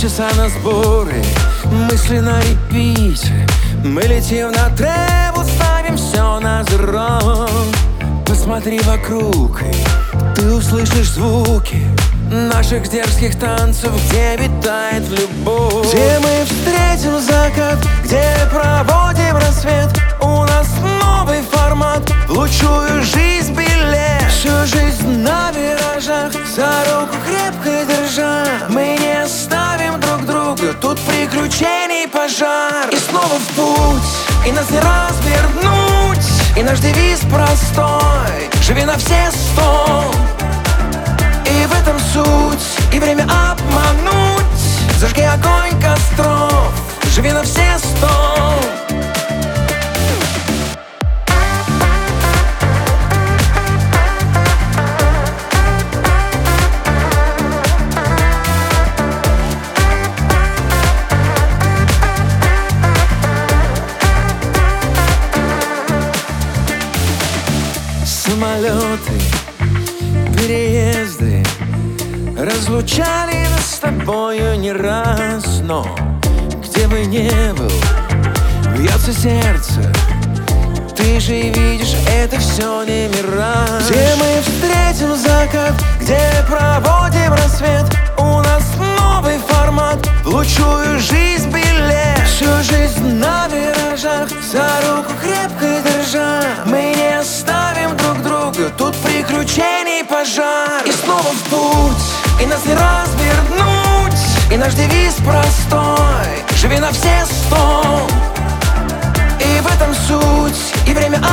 Полчаса на сборы, мысли на репите. Мы летим на тревел, ставим все на зеро. Посмотри вокруг, и ты услышишь звуки наших дерзких танцев, где витает любовь. Где мы встретим закат, где проводим рассвет. У нас новый формат, в лучшую жизнь билет. Всю жизнь на виражах, за руку крепко держа. Мы не оставим друг друга, тут приключений пожар. И снова в путь, и нас не развернуть. И наш девиз простой: живи на все 100. И в этом суть, и время обмануть. Зажги огонь костров, живи на все 100. Самолеты, переезды разлучали нас с тобою не раз. Но где бы ни был, бьется сердце. Ты же видишь, это все не мираж. Где мы встретим закат, где проводим рассвет. У нас новый формат, в лучшую жизнь билет. Всю жизнь на виражах, за руку крепко держа. Мы не оставим друг друга, тут приключений пожар. И снова в путь, и нас не развернуть. И наш девиз простой: живи на все 100. И в этом суть, и время